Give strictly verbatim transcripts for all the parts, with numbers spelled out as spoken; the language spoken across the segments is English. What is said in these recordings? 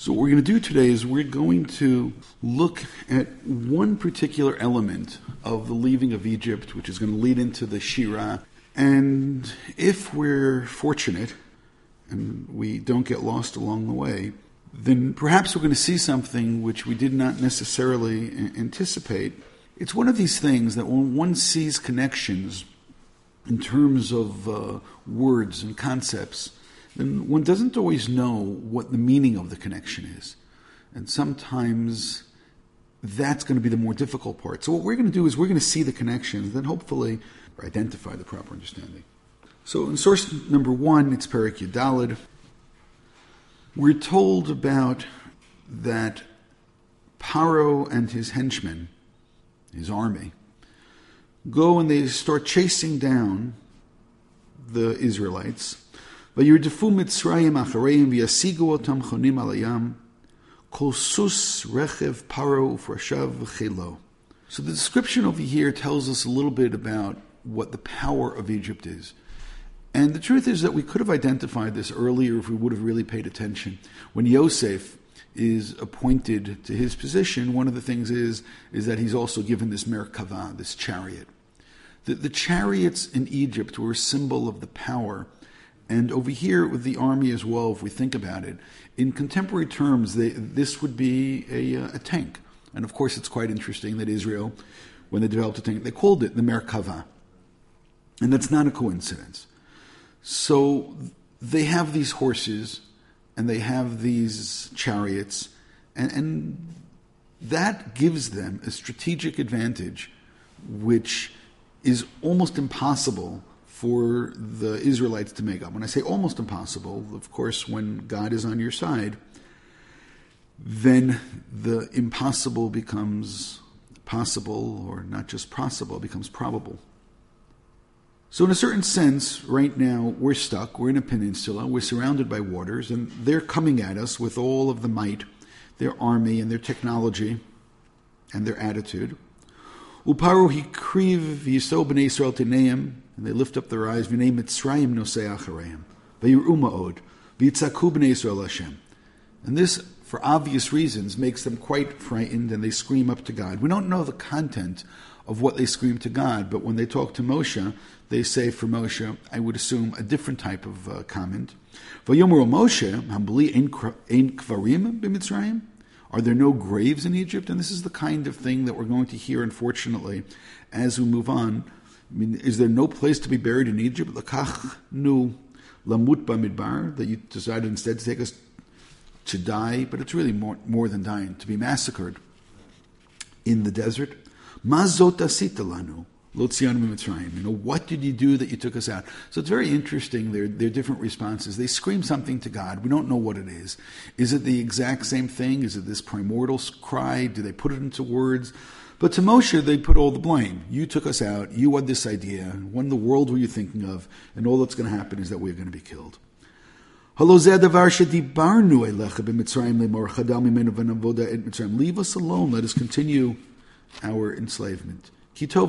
So what we're going to do today is we're going to look at one particular element of the leaving of Egypt, which is going to lead into the Shirah. And if we're fortunate and we don't get lost along the way, then perhaps we're going to see something which we did not necessarily anticipate. It's one of these things that when one sees connections in terms of uh, words and concepts, then one doesn't always know what the meaning of the connection is. And sometimes that's going to be the more difficult part. So what we're going to do is we're going to see the connections, then hopefully identify the proper understanding. So in source number one, it's Perek Yudalid. We're told about that Paro and his henchmen, his army, go and they start chasing down the Israelites. וירדפו מצרים אחריהם וישיגו אותם חונים על הים, כל סוס רכב פרעה ופרשיו וחילו. So the description over here tells us a little bit about what the power of Egypt is. And the truth is that we could have identified this earlier if we would have really paid attention. When Yosef is appointed to his position, one of the things is, is that he's also given this Merkava, this chariot. The, the chariots in Egypt were a symbol of the power. And over here with the army as well, if we think about it, in contemporary terms, they, this would be a, a tank. And of course, it's quite interesting that Israel, when they developed a tank, they called it the Merkava. And that's not a coincidence. So they have these horses, and they have these chariots, and, and that gives them a strategic advantage, which is almost impossible for the Israelites to make up. When I say almost impossible, of course, when God is on your side, then the impossible becomes possible, or not just possible, it becomes probable. So in a certain sense, right now, we're stuck, we're in a peninsula, we're surrounded by waters, and they're coming at us with all of the might, their army and their technology and their attitude. Uparu hikriv yiso b'nei Yisrael teneim, and they lift up their eyes, v'nei Mitzrayim nosei achareim, v'yiru ma'od, v'yitzaku b'nei Yisrael Hashem. And this, for obvious reasons, makes them quite frightened, and they scream up to God. We don't know the content of what they scream to God, but when they talk to Moshe, they say for Moshe, I would assume, a different type of uh, comment. V'yomer Moshe, hambli ein kvarim b'Mitzrayim? Are there no graves in Egypt? And this is the kind of thing that we're going to hear, unfortunately, as we move on. I mean, is there no place to be buried in Egypt? Lakach nu lamut b'midbar, that you decided instead to take us to die, but it's really more, more than dying, to be massacred in the desert. Ma zot asita lanu lotzianu mitzrayim. You know, what did you do that you took us out? So it's very interesting. They're, they're different responses. They scream something to God. We don't know what it is. Is it the exact same thing? Is it this primordial cry? Do they put it into words? But to Moshe, they put all the blame. You took us out. You had this idea. What in the world were you thinking of? And all that's going to happen is that we're going to be killed. Leave us alone. Let us continue our enslavement. Because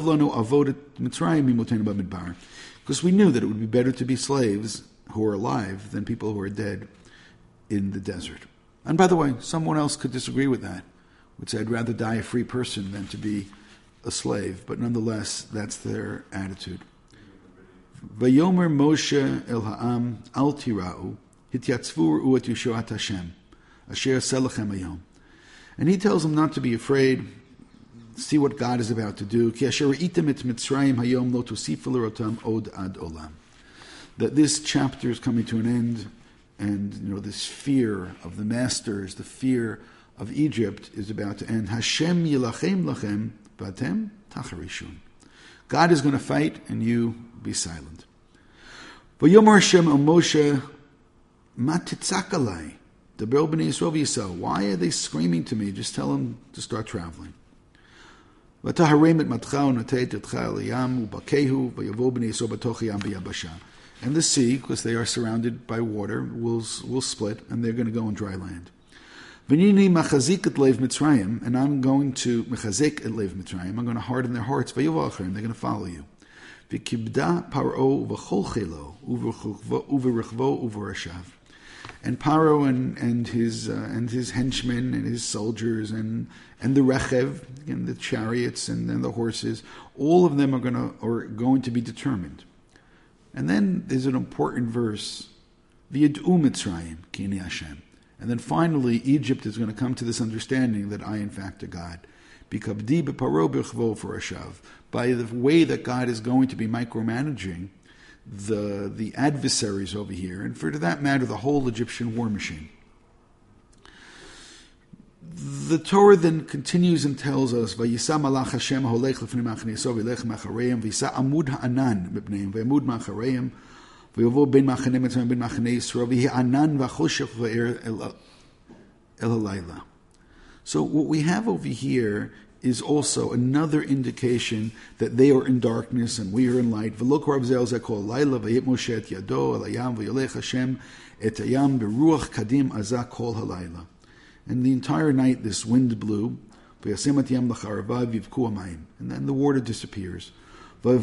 we knew that it would be better to be slaves who are alive than people who are dead in the desert. And by the way, someone else could disagree with that. Would say, I'd rather die a free person than to be a slave. But nonetheless, that's their attitude. Vayomer Moshe el ha'am al tira'u hityatzvu r'u et yeshuat Hashem asher aseh lachem hayom. And he tells them not to be afraid. See what God is about to do. Ki asher ra'item et Mitzrayim hayom lo tosifu l'rotam od ad olam. That this chapter is coming to an end, and you know this fear of the masters, the fear of Egypt is about to end. Hashem yilachem lachem v'atem tacharishun. God is going to fight, and you be silent. V'yomer Hashem el Moshe, ma titzak alai, daber b'nei Yisrael v'yisrael. Why are they screaming to me? Just tell them to start traveling. V'taharem et matcha u'natei tetcha el yam u'bakehu v'yavo b'nei Yisrael b'toch yam b'yabasha. And the sea, because they are surrounded by water, will will split, and they're going to go on dry land. V'nini machazik et leiv Mitzrayim, and I'm going to machazik et leiv Mitzrayim. I'm going to harden their hearts. V'yavo acharem, they're going to follow you. V'kibda paro v'chol chelo u'v'rechvo u'v'rashav. and Paro and, and his uh, and his henchmen and his soldiers and and the rechev, and the chariots and, and the horses, all of them are going to are going to be determined. And then there's an important verse, V'yid'u Mitzrayim ki ani Hashem. And then finally, Egypt is going to come to this understanding that I, in fact, are God. B'kabdi b'paro b'chvo for Ashav. By the way that God is going to be micromanaging the the adversaries over here, and for that matter, the whole Egyptian war machine. The Torah then continues and tells us, "Vayisa malach Hashem holech lefnei machne Yisrael v'ilech machareim v'yisa amud ha'anan mipneim v'amud machareim v'yovo ben machane Mitzrayim ben machane Yisrael v'hi anan v'choshech v'er el halayla." So what we have over here is also another indication that they are in darkness and we are in light. V'lo Rav Zel zekol layla v'yit Moshe et yado el hayam v'yolech Hashem et hayam beruach kadim azah kol halayla. And the entire night this wind blew, and then the water disappears. The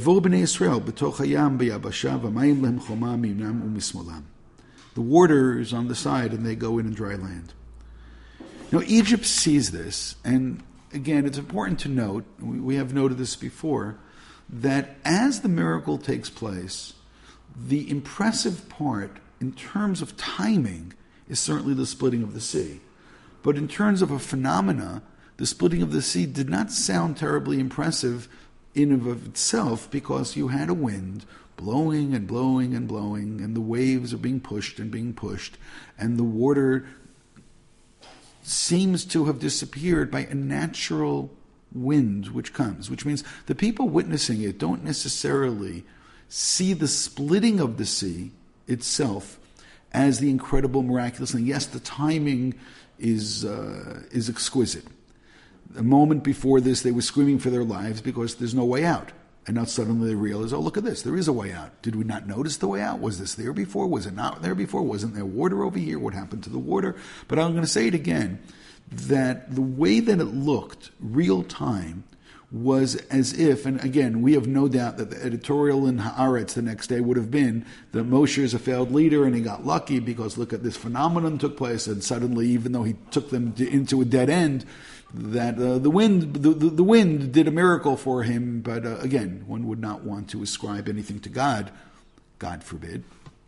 water is on the side and they go in in dry land. Now Egypt sees this, and again it's important to note, we have noted this before, that as the miracle takes place, the impressive part in terms of timing is certainly the splitting of the sea. But in terms of a phenomena, the splitting of the sea did not sound terribly impressive in and of itself, because you had a wind blowing and blowing and blowing, and the waves are being pushed and being pushed, and the water seems to have disappeared by a natural wind which comes, which means the people witnessing it don't necessarily see the splitting of the sea itself as the incredible, miraculous thing. Yes, the timing is uh, is exquisite. A moment before this, they were screaming for their lives because there's no way out. And now suddenly they realize, oh, look at this, there is a way out. Did we not notice the way out? Was this there before? Was it not there before? Wasn't there water over here? What happened to the water? But I'm going to say it again, that the way that it looked, real time, was as if, and again, we have no doubt that the editorial in Haaretz the next day would have been that Moshe is a failed leader and he got lucky because look at this phenomenon took place, and suddenly, even though he took them to, into a dead end, that uh, the wind the, the, the wind did a miracle for him. But uh, again, one would not want to ascribe anything to God, God forbid.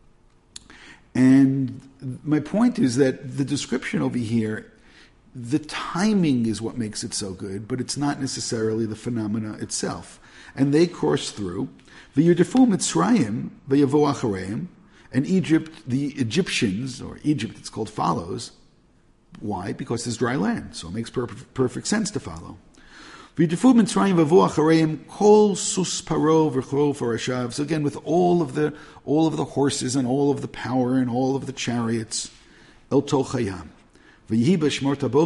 And my point is that the description over here, the timing is what makes it so good, but it's not necessarily the phenomena itself. And they course through. V'yirdefu Mitzrayim v'yavo achareim, and Egypt, the Egyptians, or Egypt, it's called, follows. Why? Because there's dry land, so it makes per- perfect sense to follow. V'yirdefu Mitzrayim v'yavo achareim kol sus paro v'chro farashav. So again, with all of the all of the horses and all of the power and all of the chariots, el tol chayam. So it's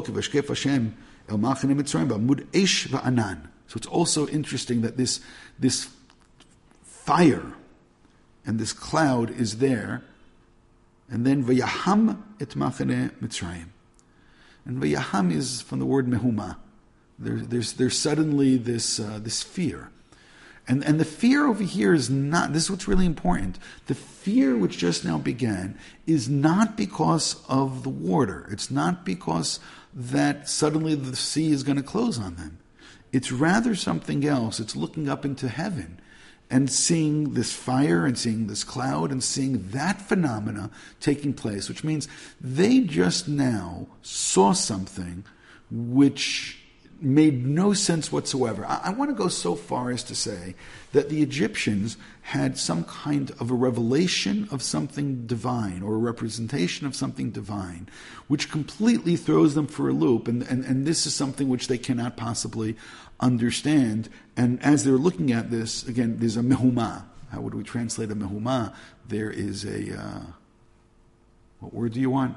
also interesting that this this fire and this cloud is there, and then vayaham et machane Mitzrayim, and vayaham is from the word mehuma. There, there's there's suddenly this uh, this fear. And and the fear over here is not, this is what's really important. The fear which just now began is not because of the water. It's not because that suddenly the sea is going to close on them. It's rather something else. It's looking up into heaven and seeing this fire and seeing this cloud and seeing that phenomena taking place, which means they just now saw something which made no sense whatsoever. I, I want to go so far as to say that the Egyptians had some kind of a revelation of something divine, or a representation of something divine, which completely throws them for a loop, and, and, and this is something which they cannot possibly understand. And as they're looking at this, again, there's a mehuma. How would we translate a mehuma? There is a, uh, what word do you want?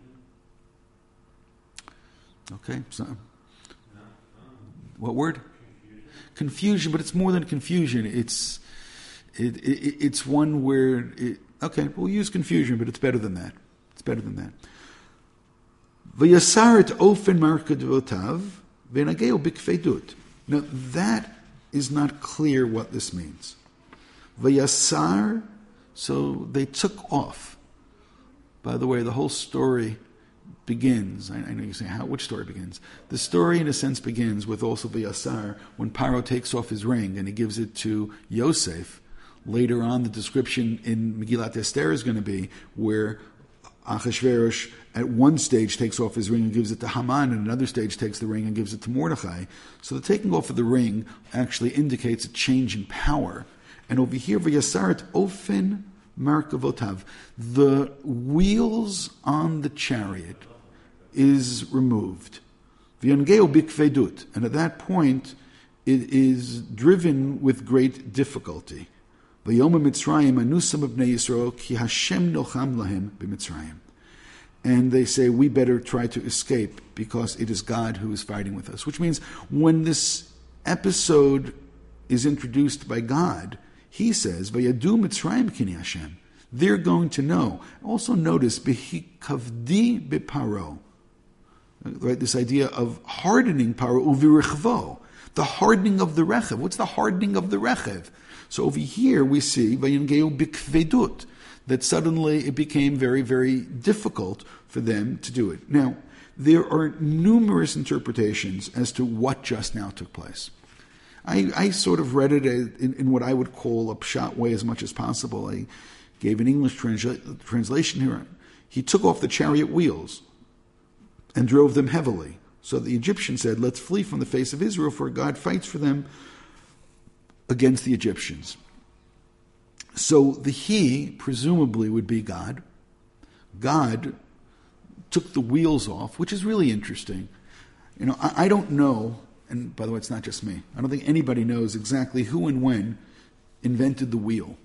Okay, so what word? Confusion, but it's more than confusion. It's it, it, it's one where it, okay, we'll use confusion, but it's better than that. It's better than that. V'yasaret ofen markadvotav v'nageu bikfedut. Now that is not clear what this means. V'yasar, so they took off. By the way, the whole story begins, I, I know you say, how, which story begins? The story, in a sense, begins with also the Asar, when Paro takes off his ring and he gives it to Yosef. Later on, the description in Megillat Esther is going to be where Achashverosh at one stage takes off his ring and gives it to Haman, and another stage takes the ring and gives it to Mordechai. So the taking off of the ring actually indicates a change in power. And over here, Vayasaret Ofen Markavotav, the wheels on the chariot is removed. V'yangeo bikvedut, and at that point, it is driven with great difficulty. V'yom Mitzrayim anusam b'nei Yisrael ki Hashem nocham lahem b'Mitzrayim. And they say, we better try to escape because it is God who is fighting with us. Which means when this episode is introduced by God, he says, Vayadu Mitzrayim kini Hashem. They're going to know. Also notice, Behikavdi beparo. Right, this idea of hardening Paro, uvirechvo. The hardening of the Rechev. What's the hardening of the Rechev? So over here we see, Vayangeu bikvedut, that suddenly it became very, very difficult for them to do it. Now, there are numerous interpretations as to what just now took place. I, I sort of read it in, in what I would call a pshat way as much as possible. I gave an English transla- translation here. He took off the chariot wheels and drove them heavily. So the Egyptians said, let's flee from the face of Israel, for God fights for them against the Egyptians. So the he, presumably, would be God. God took the wheels off, which is really interesting. You know, I, I don't know, and by the way, it's not just me, I don't think anybody knows exactly who and when invented the wheel.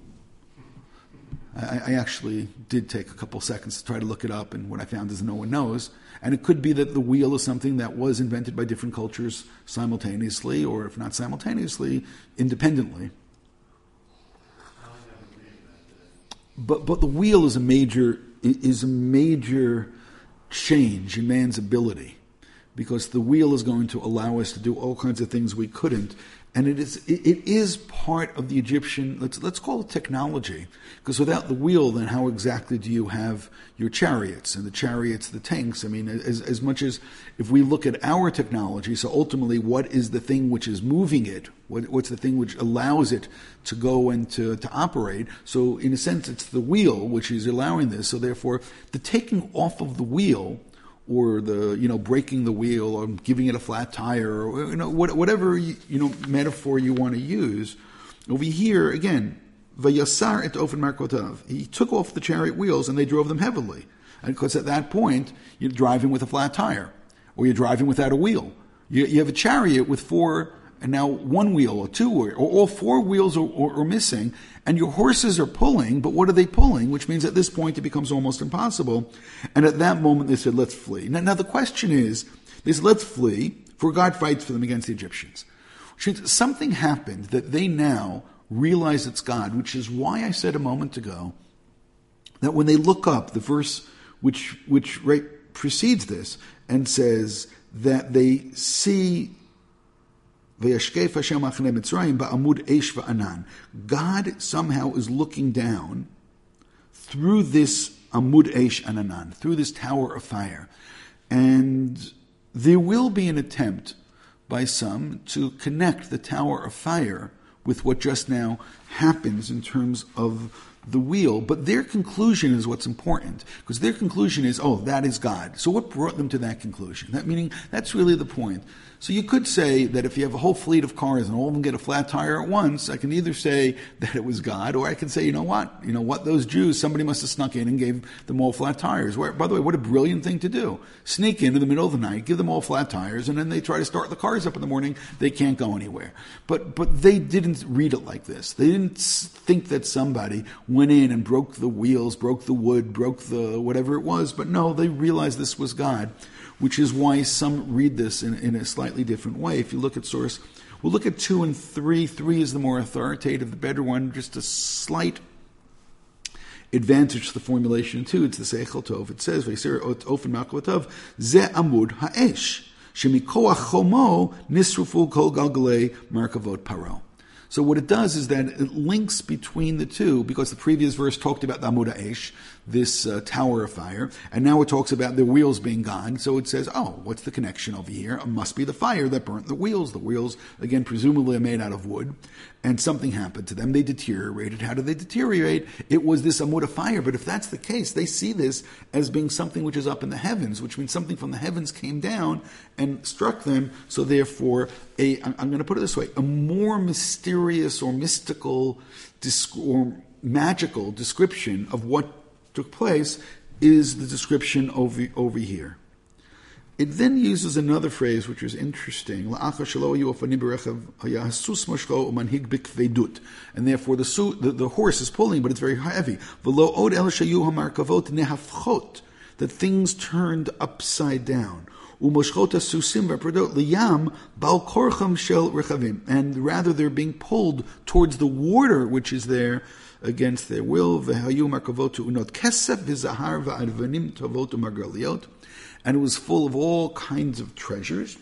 I, I actually did take a couple seconds to try to look it up, and what I found is no one knows. And it could be that the wheel is something that was invented by different cultures simultaneously, or if not simultaneously, independently. But but the wheel is a major is a major change in man's ability, because the wheel is going to allow us to do all kinds of things we couldn't, and it is it, it is part of the Egyptian, let's let's call it technology, because without the wheel, then how exactly do you have your chariots and the chariots, the tanks? I mean, as as much as if we look at our technology, so ultimately, what is the thing which is moving it? What, what's the thing which allows it to go and to, to operate? So in a sense, it's the wheel which is allowing this. So therefore, the taking off of the wheel, or the, you know, breaking the wheel, or giving it a flat tire, or, you know, whatever, you know, metaphor you want to use. Over here, again, Vayasar et ofen markotav. He took off the chariot wheels and they drove them heavily. And because at that point, you're driving with a flat tire, or you're driving without a wheel. You, you have a chariot with four, and now one wheel, or two, or, or all four wheels are, are, are missing, and your horses are pulling, but what are they pulling? Which means at this point it becomes almost impossible. And at that moment they said, let's flee. Now, now the question is, they said, let's flee, for God fights for them against the Egyptians. Which means something happened that they now realize it's God, which is why I said a moment ago that when they look up the verse which which right precedes this and says that they see God somehow is looking down through this Amud Eish Ananan, through this tower of fire. And there will be an attempt by some to connect the tower of fire with what just now happens in terms of the wheel, but their conclusion is what's important, because their conclusion is, oh, that is God. So what brought them to that conclusion? That meaning, that's really the point. So you could say that if you have a whole fleet of cars and all of them get a flat tire at once, I can either say that it was God, or I can say, you know what? You know what? Those Jews, somebody must have snuck in and gave them all flat tires. Where, by the way, what a brilliant thing to do. Sneak in in the middle of the night, give them all flat tires, and then they try to start the cars up in the morning. They can't go anywhere. But, but they didn't read it like this. They didn't think that somebody went in and broke the wheels, broke the wood, broke the whatever it was. But no, they realized this was God, which is why some read this in, in a slightly different way. If you look at source, we'll look at two and three. Three is the more authoritative, the better one. Just a slight advantage to the formulation. Two, it's the Seichel Tov. It says, "V'yisir ofen makotov ze amud ha'esh shemikoach chomo nisrufu kol galgalei markavot paro." So what it does is that it links between the two, because the previous verse talked about the Amud Ha'esh, this uh, tower of fire, and now it talks about the wheels being gone. So it says, oh, what's the connection over here? It must be the fire that burnt the wheels. The wheels, again, presumably are made out of wood, and something happened to them. They deteriorated. How did they deteriorate? It was this amud of fire. But if that's the case, they see this as being something which is up in the heavens, which means something from the heavens came down and struck them. So therefore, a I'm going to put it this way, a more mysterious or mystical or magical description of what took place is the description over, over here. It then uses another phrase which is interesting. And therefore the, su- the, the horse is pulling, but it's very heavy. That things turned upside down. And rather they're being pulled towards the water which is there against their will. And it was full of all kinds of treasures.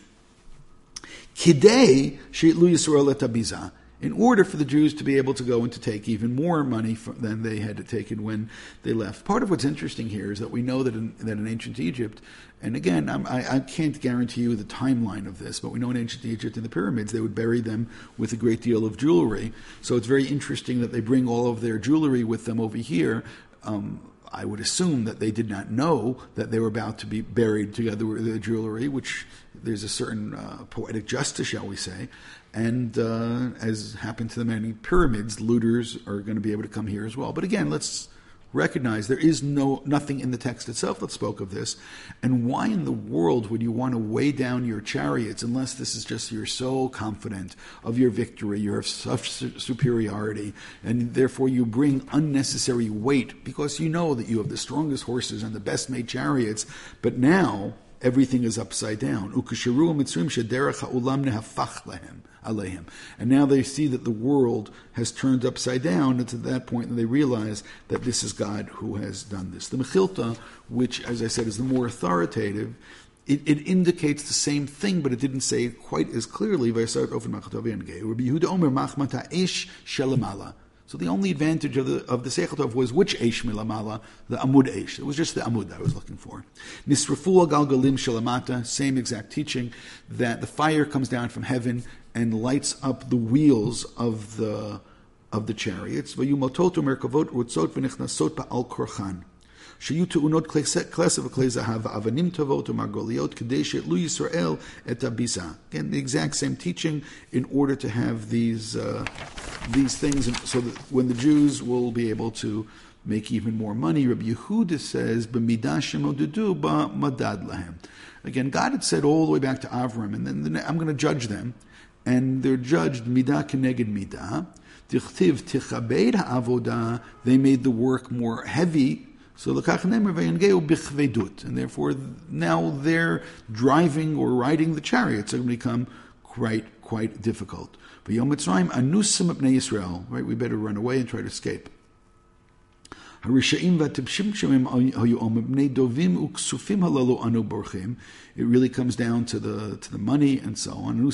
Kidei she'itlu Yisrael et habiza, in order for the Jews to be able to go and to take even more money from, than they had taken when they left. Part of what's interesting here is that we know that in, that in ancient Egypt, and again, I'm, I, I can't guarantee you the timeline of this, but we know in ancient Egypt, in the pyramids, they would bury them with a great deal of jewelry. So it's very interesting that they bring all of their jewelry with them over here. Um, I would assume that they did not know that they were about to be buried together with their jewelry, which there's a certain uh, poetic justice, shall we say. And uh, as happened to the many pyramids, looters are going to be able to come here as well. But again, let's recognize there is no nothing in the text itself that spoke of this. And why in the world would you want to weigh down your chariots unless this is just you're so confident of your victory, you're of such superiority, and therefore you bring unnecessary weight because you know that you have the strongest horses and the best made chariots, but now everything is upside down. And now they see that the world has turned upside down, and to that point they realize that this is God who has done this. The Mechilta, which, as I said, is the more authoritative, it, it indicates the same thing, but it didn't say it quite as clearly. So the only advantage of the of the Seichel Tov was which Eish Milamala, the Amud Eish. It was just the Amud I was looking for. Nisrafu Galgalim Shalamata, same exact teaching, that the fire comes down from heaven and lights up the wheels of the of the chariots. Vayumototu merkavot rutzot v'nichnasot ba'al korchan. Shayu te'unot klesa v'klei zahav avanim tavot u'margoliot k'dei she'etlu Yisrael et abisa. Again, the exact same teaching in order to have these uh, these things, so that when the Jews will be able to make even more money. Rabbi Yehuda says, "B'midah shemodedu ba'madad lahem." Again, God had said all the way back to Avram, and then I'm going to judge them, and they're judged midah keneged midah. Tichtiv tichabed ha'avodah. They made the work more heavy. So and therefore now their driving or riding the chariots are going to become quite quite difficult. Right, we better run away and try to escape. It really comes down to the to the money and so on.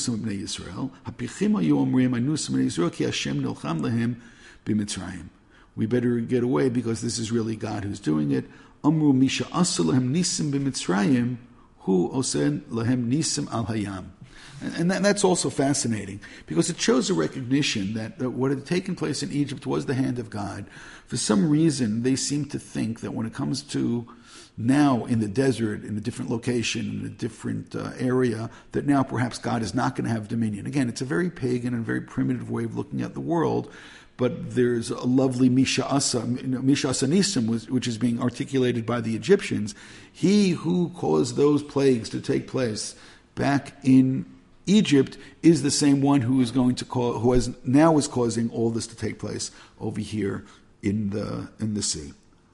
We better get away because this is really God who's doing it. Amru misha asalahem nisim b'mitzrayim hu osen lahem nisim al hayam. And that, that's also fascinating because it shows a recognition that, that what had taken place in Egypt was the hand of God. For some reason, they seem to think that when it comes to now in the desert, in a different location, in a different uh, area, that now perhaps God is not going to have dominion. Again, it's a very pagan and very primitive way of looking at the world. But there's a lovely Misha Asa, Misha Asa Nisim, which is being articulated by the Egyptians. He who caused those plagues to take place back in Egypt is the same one who is going to cause, who has now is causing all this to take place over here in the in the sea.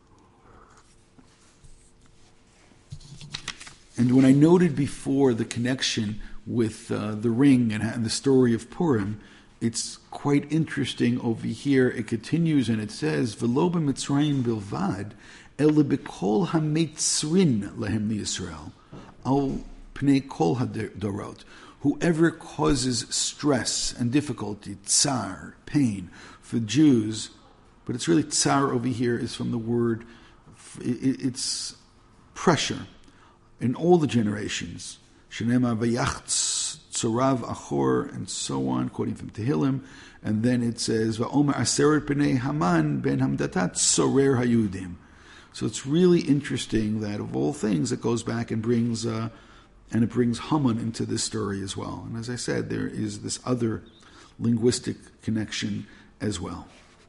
And when I noted before the connection with uh, the ring and, and the story of Purim, it's quite interesting over here. It continues and it says, "V'lo b'Mitzrayim bilvad, ele b'kol hametzrin lahem Yisrael, al pnei kol hadorot." Whoever causes stress and difficulty, tsar, pain, for Jews, but it's really tsar over here is from the word it's pressure in all the generations. Shenema vayachtz tzorav achor, and so on, quoting from Tehillim. And then it says, Va'omer aseret b'nei Haman ben Hamdatat tzorer hayudim. So it's really interesting that of all things, it goes back and brings uh, and it brings Haman into this story as well. And as I said, there is this other linguistic connection as well.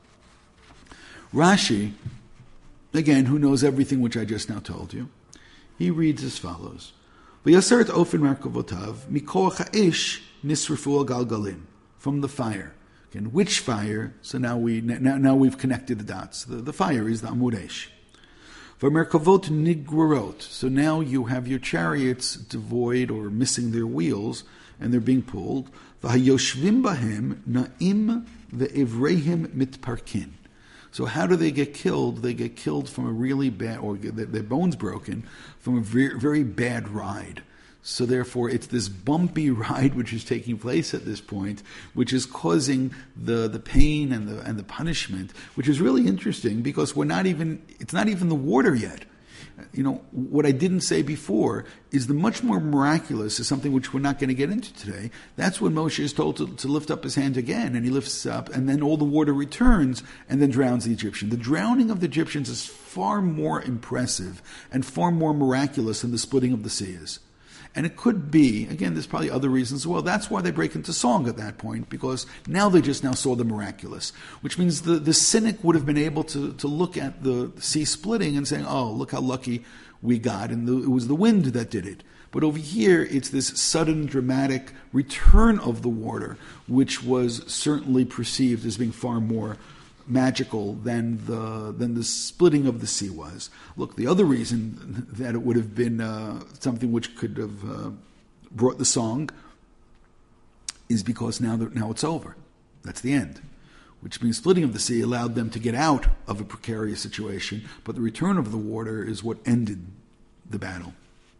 Rashi, again, who knows everything which I just now told you, he reads as follows: V'yaseret ofen markovotav mikoach ha'esh nisrafu al galgalim, from the fire. Again, which fire? So now we now, now we've connected the dots. The, the fire is the Amud Esh. V'merkavot nigwarot. So now you have your chariots devoid or missing their wheels, and they're being pulled. V'hayoshvim bahem na'im ve'evrehim mitparkin. So how do they get killed? They get killed from a really bad, or their bones broken, from a very, very bad ride. So therefore, it's this bumpy ride which is taking place at this point, which is causing the, the pain and the and the punishment, which is really interesting because we're not even it's not even the water yet. You know, what I didn't say before is the much more miraculous is something which we're not going to get into today. That's when Moshe is told to, to lift up his hand again, and he lifts up, and then all the water returns and then drowns the Egyptian. The drowning of the Egyptians is far more impressive and far more miraculous than the splitting of the sea is. And it could be, again, there's probably other reasons as well. That's why they break into song at that point, because now they just now saw the miraculous, which means the, the cynic would have been able to, to look at the sea splitting and saying, oh, look how lucky we got, and the, it was the wind that did it. But over here, it's this sudden, dramatic return of the water, which was certainly perceived as being far more magical than the than the splitting of the sea was. Look, the other reason that it would have been uh, something which could have uh, brought the song is because now that now it's over. That's the end. Which means splitting of the sea allowed them to get out of a precarious situation, but the return of the water is what ended the battle.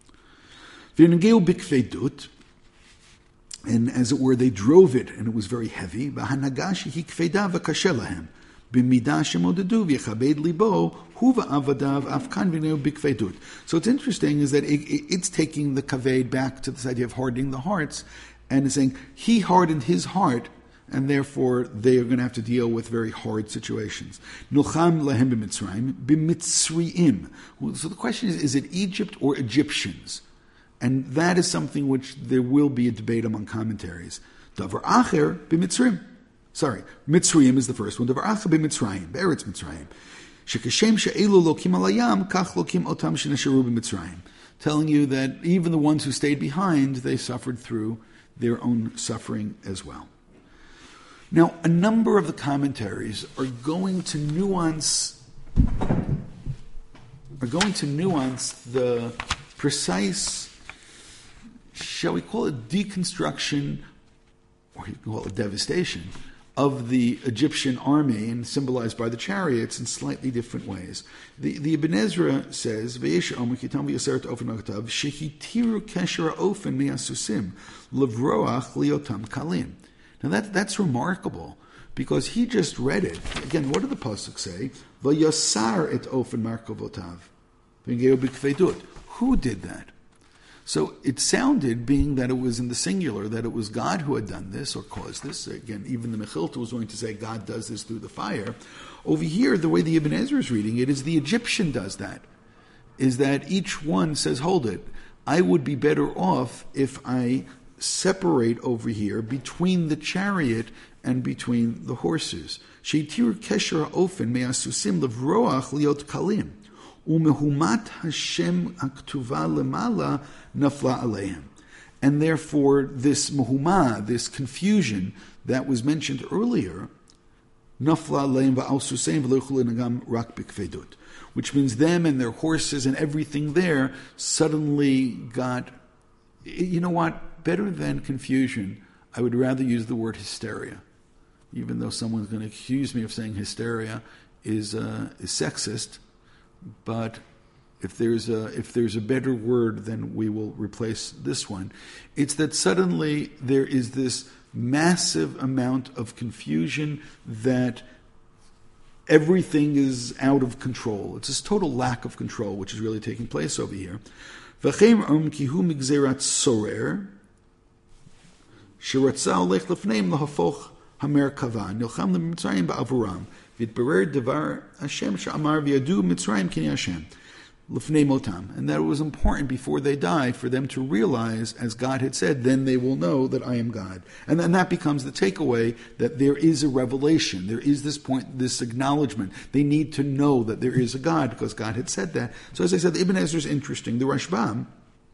And as it were, they drove it, and it was very heavy. So it's interesting is that it, it, it's taking the kaved back to this idea of hardening the hearts, and it's saying he hardened his heart, and therefore they are going to have to deal with very hard situations. Nilcham lahem b'Mitzrayim b'Mitzriim. So the question is, is it Egypt or Egyptians? And that is something which there will be a debate among commentaries. Davar acher b'Mitzrayim. Sorry, Mitzrayim is the first one. Davar acher b'Mitzrayim, Be'eretz Mitzrayim. Shekashem she'elu lokim alayam, kach lokim otam shenesharu b'Mitzrayim. Telling you that even the ones who stayed behind, they suffered through their own suffering as well. Now, a number of the commentaries are going to nuance, are going to nuance the precise, shall we call it deconstruction, or you can call it devastation, of the Egyptian army, and symbolized by the chariots in slightly different ways. The, the Ibn Ezra says, "V'yesh omer kitam v'yaseret ofen maktav shehitiru kesher ofen me'asusim levroach liotam kalim." Now that that's remarkable because he just read it again. What did the pasuk say? V'yasar et ofen markovotav v'ngeu b'kvedut. Who did that? So it sounded, being that it was in the singular, that it was God who had done this or caused this. Again, even the Mechilta was going to say God does this through the fire. Over here, the way the Ibn Ezra is reading it is the Egyptian does that. Is that each one says, hold it, I would be better off if I separate over here between the chariot and between the horses. Sheitir kesher ofen me'asusim levroach liot kalim. Umehumat Hashem aktuva lemala nafla aleim. And therefore, this mehumah, this confusion that was mentioned earlier, nafla aleim va'al suseim v'lochul nagam rak b'kvedut, which means them and their horses and everything there suddenly got, you know what, better than confusion, I would rather use the word hysteria. Even though someone's going to accuse me of saying hysteria is uh, is sexist, but if there's a if there's a better word, then we will replace this one. It's that suddenly there is this massive amount of confusion that everything is out of control. It's this total lack of control which is really taking place over here. V'chein um ki hu migzerat sorer sheratzah olech lefneim lahafoch hamerkava nilcham lemitzrayim ba'avuram v'itberer devar Hashem she'amar v'yadu Mitzrayim k'nei Hashem lefnei motam, and that it was important before they die for them to realize, as God had said, then they will know that I am God. And then that becomes the takeaway, that there is a revelation. There is this point, this acknowledgement. They need to know that there is a God because God had said that. So as I said, the Ibn Ezra is interesting. The Rashbam,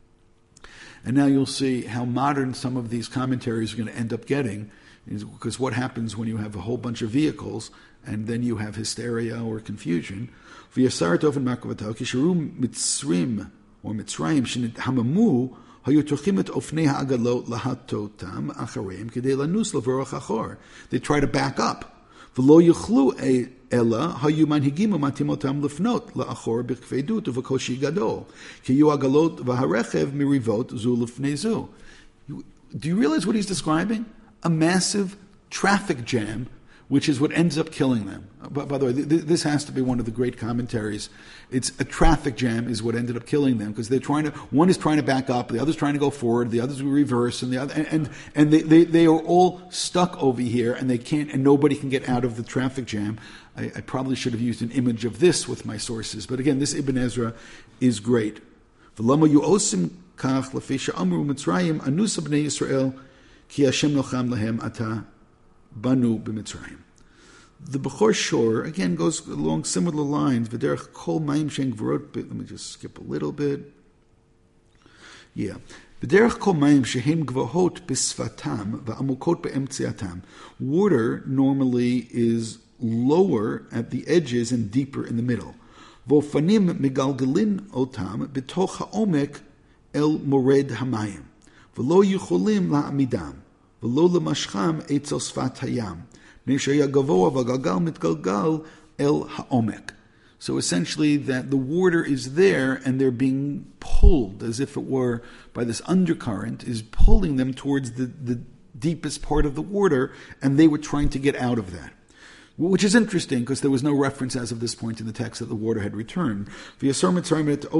and now you'll see how modern some of these commentaries are going to end up getting, because what happens when you have a whole bunch of vehicles and then you have hysteria or confusion. V'yasar tofen markavato kisharu mitzrim or mitzrayim shenhamamu hayu tochim et ofnei ha'agalot lahatotam achareim kedei lanus levorach achor. They try to back up. V'lo yuchlu ela hayu manhigim umatimotam lefnot laachor b'kvedut u'v'koshi gadol ki yu agalot v'harechev mirivot zu lefnei zu. Do you realize what he's describing? A massive traffic jam, which is what ends up killing them. By, by the way, th- this has to be one of the great commentaries. It's a traffic jam is what ended up killing them, because they're trying to, one is trying to back up, the other's trying to go forward, the other's reverse, and the other, and and, and they, they, they are all stuck over here, and they can't, and nobody can get out of the traffic jam. I, I probably should have used an image of this with my sources, but again, this Ibn Ezra is great. V'lama yu'osim kach lefisha amru Mitzrayim anusa b'nei Yisrael ki Hashem nocham lahem ata banu b'Mitzrayim. The Bechor Shor, again, goes along similar lines. V'derech kol ma'im shen gvorot. Let me just skip a little bit. Yeah. V'derech kol ma'im shehem gvohot b'svatam v'amukot be'emtziatam. Water normally is lower at the edges and deeper in the middle. V'ofanim megalgalin otam b'toch ha'omek el mored hamayim. V'lo yucholim la'amidam. V'lo l'mashcham etzel sfat hayam. So essentially that the water is there and they're being pulled as if it were by this undercurrent is pulling them towards the, the deepest part of the water, and they were trying to get out of that. Which is interesting because there was no reference as of this point in the text that the water had returned. They took off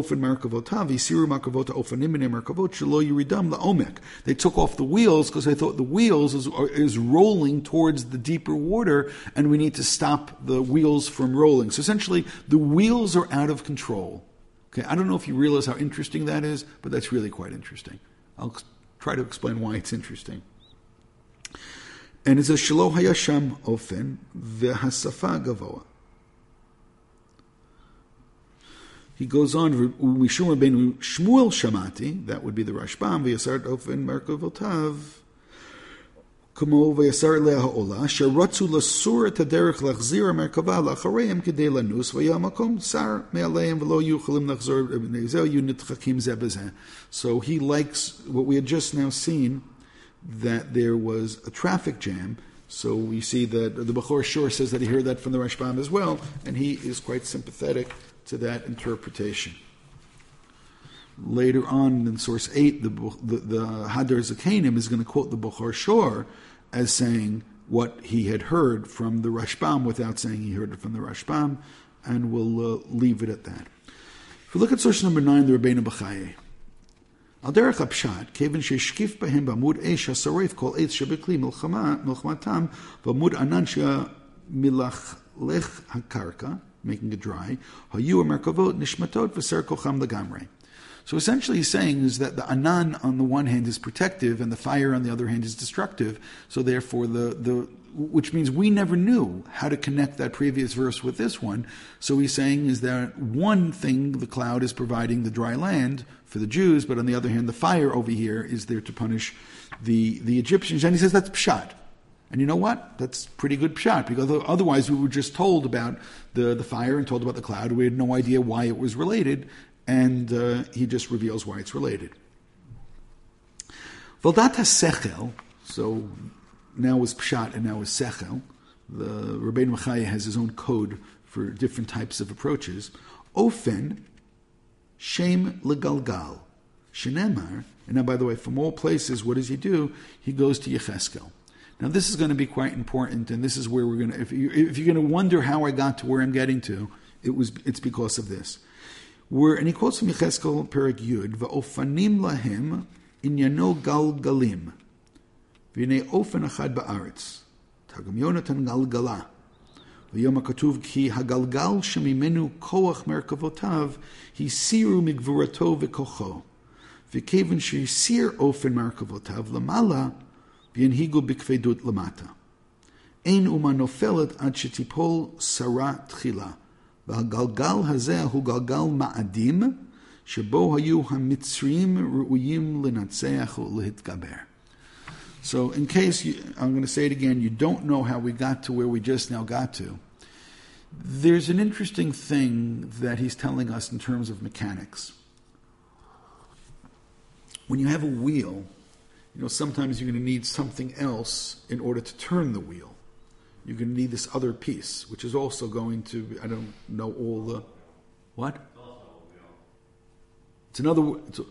the wheels because they thought the wheels is, is rolling towards the deeper water, and we need to stop the wheels from rolling. So essentially, the wheels are out of control. Okay, I don't know if you realize how interesting that is, but that's really quite interesting. I'll try to explain why it's interesting. And it's a shelo hayasham ofen v'hasafa gavoa. He goes on, Mishum Rabbeinu Shmuel Shamati, that would be the Rashbam, v'yasar ofen merkovotav, כמו ויסר אליה העולה, שרצו לסור את הדרך להחזיר המרכבה לאחריהם כדי לנוס, והיה המקום צר מעליהם ולא היו יכולים לחזור בני זה, היו נדחקים זה בזה. So he likes what we had just now seen, that there was a traffic jam. So we see that the Bechor Shor says that he heard that from the Rashbam as well, and he is quite sympathetic to that interpretation. Later on in source eight, the, the, the Hadar Zakanim is going to quote the Bechor Shor as saying what he had heard from the Rashbam without saying he heard it from the Rashbam, and we'll uh, leave it at that. If we look at source number nine, the Rabbeinu B'chaye. Al derech hapshat, kevin sheshkif bahem b'amud eish hasareif kol eitz shebekli milchmatam v'amud anan shemilachlech hakarka, making it dry, hayu merkavot nishmatot v'ser kocham legamrei. So essentially he's saying is that the anan on the one hand is protective and the fire on the other hand is destructive. So therefore the, the which means we never knew how to connect that previous verse with this one. So he's saying is that one thing, the cloud is providing the dry land for the Jews, but on the other hand the fire over here is there to punish the, the Egyptians. And he says that's pshat. And you know what? That's pretty good pshat, because otherwise we were just told about the, the fire and told about the cloud. We had no idea why it was related. And uh, he just reveals why it's related. Valdat HaSechel, so now is Pshat and now is Sechel. The Rabbeinu B'chaye has his own code for different types of approaches. Ofen, Shem Legalgal, Shenemar. And now, by the way, from all places, what does he do? He goes to Yecheskel. Now, this is going to be quite important, and this is where we're going to. If, you, if you're going to wonder how I got to where I'm getting to, it was. It's because of this. Where and he quotes from Yecheskel Perek Yud, "Va'ofanim lahem inyano galgalim, v'nei ofen achad ba'aretz, Targum Yonatan galgala, v'yom ha'katuv ki hagalgal shemimenu koach merkavotav, hisiru migvurato v'kocho, v'keven sheisir ofen merkavotav lamala." V'yenhigu b'kvedut lamata. Ein uma nofelet ad shetipol sara tchila. V'hagalgal hazeh hu galgal ma'adim, shebo hayu hamitzrim ru'uyim linatzeach u'lehitgaber. So in case, you, I'm going to say it again, you don't know how we got to where we just now got to, there's an interesting thing that he's telling us in terms of mechanics. When you have a wheel, you know, sometimes you're going to need something else in order to turn the wheel. You're going to need this other piece, which is also going to, I don't know all the, what? It's another, it's a,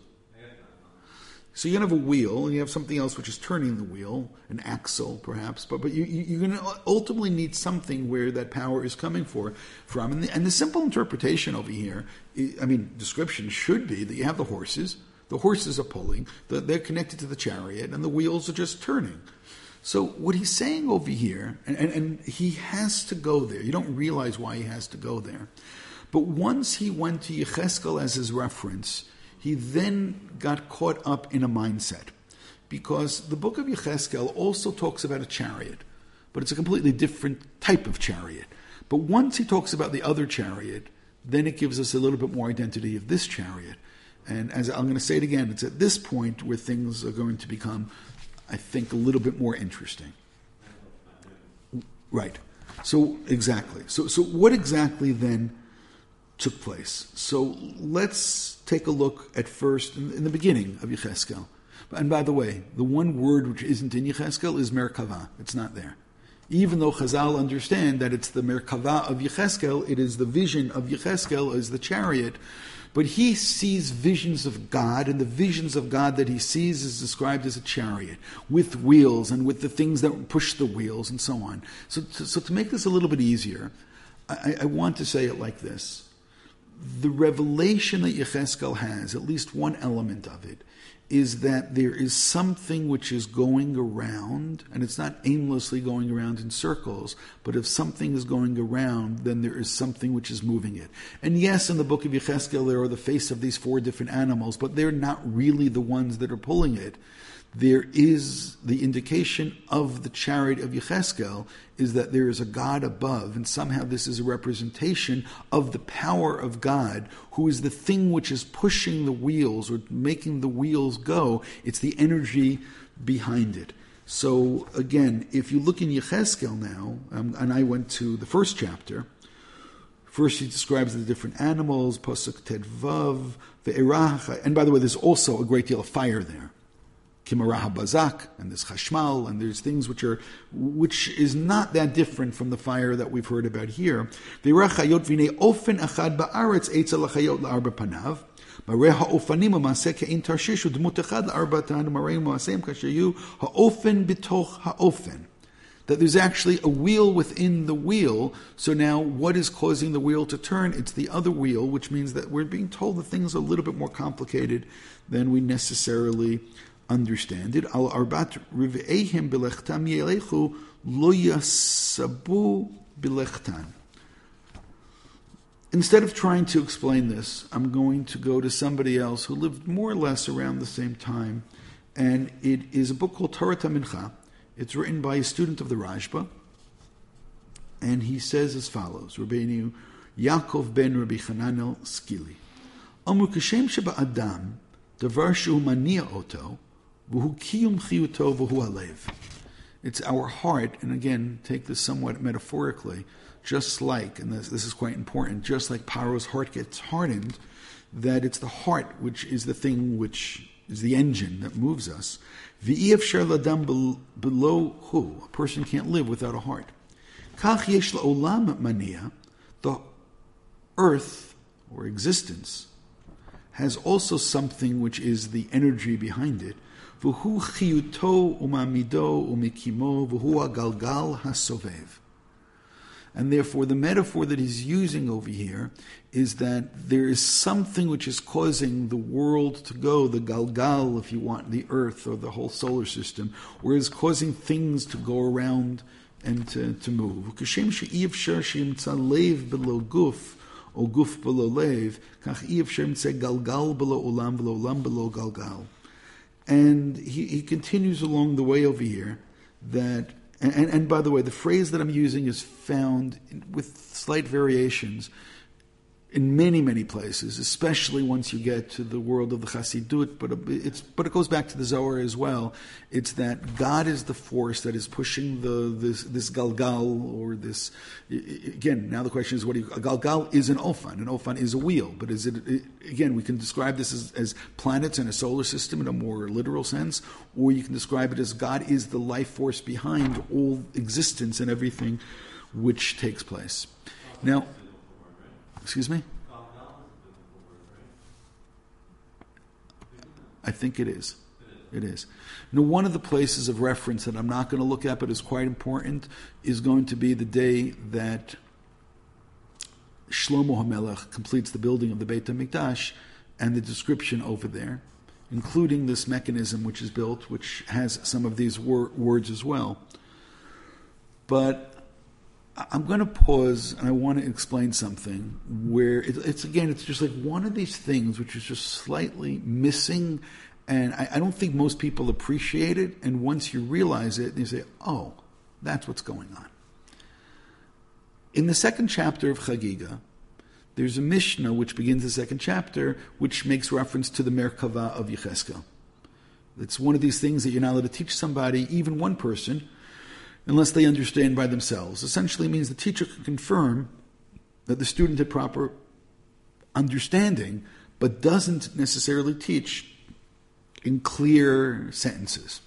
so you're going to have a wheel, and you have something else which is turning the wheel, an axle perhaps, but but you, you're going to ultimately need something where that power is coming for, from. And the, and the simple interpretation over here, I mean, description should be that you have the horses, the horses are pulling, they're connected to the chariot, and the wheels are just turning. So what he's saying over here, and, and, and he has to go there. You don't realize why he has to go there. But once he went to Yecheskel as his reference, he then got caught up in a mindset. Because the book of Yecheskel also talks about a chariot, but it's a completely different type of chariot. But once he talks about the other chariot, then it gives us a little bit more identity of this chariot. And as I'm going to say it again, it's at this point where things are going to become, I think, a little bit more interesting. Right. So, exactly. So, so what exactly then took place? So let's take a look at first in, in the beginning of Yecheskel. And by the way, the one word which isn't in Yecheskel is Merkava. It's not there. Even though Chazal understand that it's the Merkava of Yecheskel, it is the vision of Yecheskel as the chariot. But he sees visions of God, and the visions of God that he sees is described as a chariot, with wheels and with the things that push the wheels and so on. So to, so to make this a little bit easier, I, I want to say it like this. The revelation that Yecheskel has, at least one element of it, is that there is something which is going around, and it's not aimlessly going around in circles, but if something is going around, then there is something which is moving it. And yes, in the book of Yecheskel, there are the face of these four different animals, but they're not really the ones that are pulling it. There is the indication of the chariot of Yecheskel is that there is a God above, and somehow this is a representation of the power of God, who is the thing which is pushing the wheels or making the wheels go. It's the energy behind it. So again, if you look in Yecheskel now, um, and I went to the first chapter, first he describes the different animals, Pasuk Ted Vav, Ve'erach, and by the way, there's also a great deal of fire there. Kimaraha Bazak, and there's Chashmal, and there's things which are, which is not that different from the fire that we've heard about here. V'irachayot v'nei ofen achad ba'aretz eitz alachayot la'arba panav, mareh ha'ofanim ha'maseh ke'in tarshish u'dmut echad la'arba tan mareh ha'maseh kashayu ha'ofen bitoch ha'ofen. That there's actually a wheel within the wheel. So now what is causing the wheel to turn? It's the other wheel, which means that we're being told that things are a little bit more complicated than we necessarily understand it. Al arbat riv'ehim bilechtam yelechu lo yasabu bilechtan. Instead of trying to explain this, I'm going to go to somebody else who lived more or less around the same time, and it is a book called Torah Mincha. It's written by a student of the Rashba, and he says as follows: Rabbeinu Yaakov ben Rabbi Chananel Skili, Amru kashem sheba adam davar shu mania oto. It's our heart, and again, take this somewhat metaphorically, just like, and this, this is quite important, just like Paro's heart gets hardened, that it's the heart which is the thing which is the engine that moves us. Below who? A person can't live without a heart. The earth, or existence, has also something which is the energy behind it. V'hu chiyuto umamido umikimo v'hu agalgal hasovev. And therefore, the metaphor that he's using over here is that there is something which is causing the world to go, the galgal, if you want, the earth or the whole solar system, or is causing things to go around and to, to move. Kashem she'iyavshar she'imtza lev below guf, or guf below lev, kach iyavshar imtza galgal below olam, below olam below galgal. And he, he continues along the way over here that And, and, and by the way, the phrase that I'm using is found in, with slight variations in many, many places, especially once you get to the world of the Chassidut, but it's but it goes back to the Zohar as well. It's that God is the force that is pushing the this this galgal, or this, again, now the question is, what do you, a galgal is an ofan. An ofan is a wheel, but is it, it again, we can describe this as, as planets in a solar system in a more literal sense, or you can describe it as God is the life force behind all existence and everything which takes place. Now, excuse me? I think it is. It is. Now, one of the places of reference that I'm not going to look at, but is quite important, is going to be the day that Shlomo HaMelech completes the building of the Beit HaMikdash, and the description over there, including this mechanism which is built, which has some of these wor- words as well. But I'm going to pause, and I want to explain something where it, it's, again, it's just like one of these things which is just slightly missing, and I, I don't think most people appreciate it, and once you realize it, you say, oh, that's what's going on. In the second chapter of Chagiga, there's a Mishnah which begins the second chapter, which makes reference to the Merkava of Yecheskel. It's one of these things that you're not allowed to teach somebody, even one person, unless they understand by themselves. Essentially means the teacher can confirm that the student had proper understanding, but doesn't necessarily teach in clear sentences.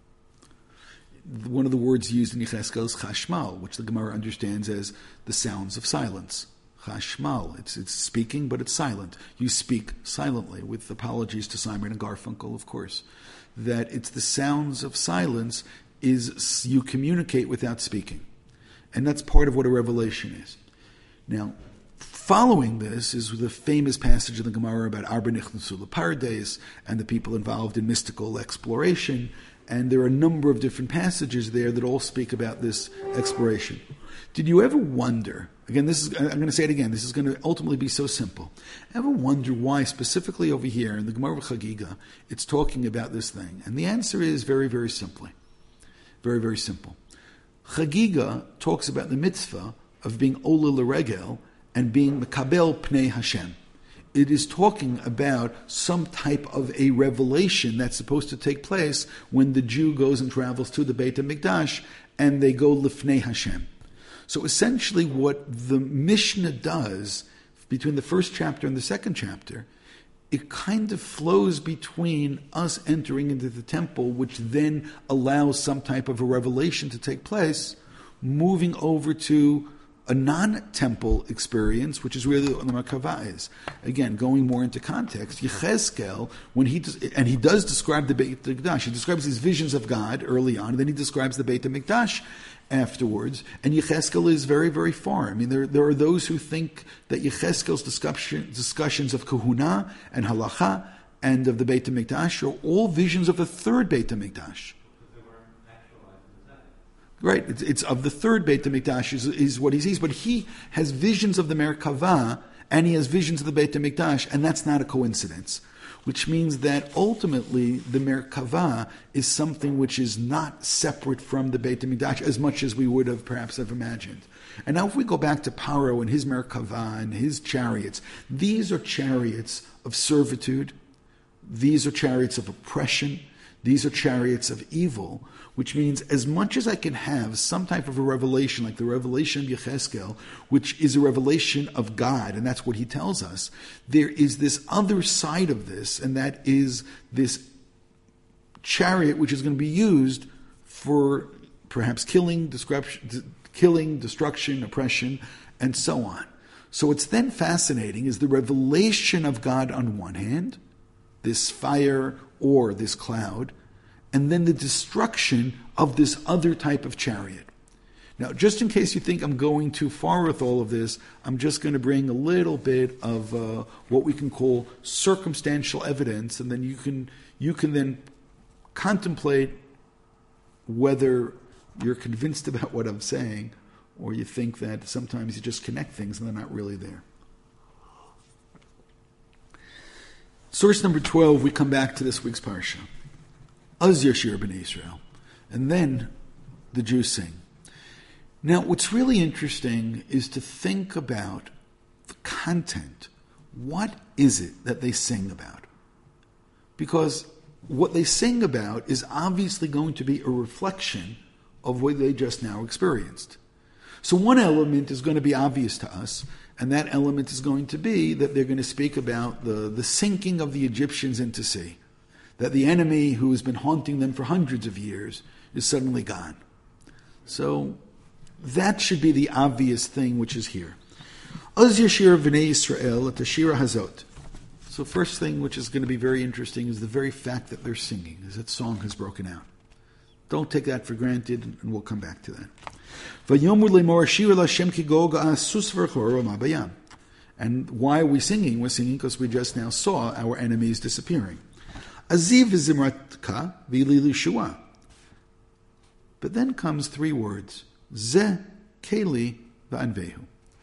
One of the words used in Yecheskel is chashmal, which the Gemara understands as the sounds of silence. Chashmal, it's, it's speaking, but it's silent. You speak silently, with apologies to Simon and Garfunkel, of course. That it's the sounds of silence is you communicate without speaking. And that's part of what a revelation is. Now, following this is the famous passage in the Gemara about Arba Nichnasu Lepardes and the people involved in mystical exploration. And there are a number of different passages there that all speak about this exploration. Did you ever wonder, again, this is, I'm going to say it again, this is going to ultimately be so simple. Ever wonder why specifically over here in the Gemara Chagiga, it's talking about this thing? And the answer is very, very simply. Very, very simple. Chagiga talks about the mitzvah of being Ola L'Regel and being Mekabel Pnei Hashem. It is talking about some type of a revelation that's supposed to take place when the Jew goes and travels to the Beit HaMikdash and they go L'Fnei Hashem. So essentially what the Mishnah does between the first chapter and the second chapter, it kind of flows between us entering into the temple, which then allows some type of a revelation to take place, moving over to a non-temple experience, which is really what the Merkava is. Again, going more into context, Yecheskel, when he does, and he does describe the Beit HaMikdash, he describes these visions of God early on, and then he describes the Beit HaMikdash afterwards, and Yecheskel is very, very far. I mean, there, there are those who think that Yecheskel's discussion, discussions of Kahuna and Halacha and of the Beit HaMikdash are all visions of the third Beit HaMikdash. Right, it's, it's of the third Beit HaMikdash is, is what he sees, but he has visions of the Merkava and he has visions of the Beit HaMikdash, and that's not a coincidence. Which means that ultimately the Merkava is something which is not separate from the Beit HaMikdash as much as we would have perhaps have imagined. And now if we go back to Paro and his Merkava and his chariots, these are chariots of servitude, these are chariots of oppression, these are chariots of evil, which means as much as I can have some type of a revelation, like the revelation of Yecheskel, which is a revelation of God, and that's what he tells us, there is this other side of this, and that is this chariot which is going to be used for perhaps killing, destruction, killing, destruction, oppression, and so on. So what's then fascinating is the revelation of God on one hand, this fire or this cloud, and then the destruction of this other type of chariot. Now, just in case you think I'm going too far with all of this, I'm just going to bring a little bit of uh, what we can call circumstantial evidence, and then you can you can then contemplate whether you're convinced about what I'm saying, or you think that sometimes you just connect things and they're not really there. Source number twelve, we come back to this week's parsha. Az Yashir B'nai Israel. And then the Jews sing. Now, what's really interesting is to think about the content. What is it that they sing about? Because what they sing about is obviously going to be a reflection of what they just now experienced. So one element is going to be obvious to us, and that element is going to be that they're going to speak about the, the sinking of the Egyptians into sea. That the enemy who has been haunting them for hundreds of years is suddenly gone. So that should be the obvious thing which is here. Az Yashir B'nai Yisrael at Shira Hazot. So first thing which is going to be very interesting is the very fact that they're singing, is that song has broken out. Don't take that for granted, and we'll come back to that. And why are we singing? We're singing because we just now saw our enemies disappearing. Aziv zimratka v'li shua. But then comes three words. Ze keli va'anvehu.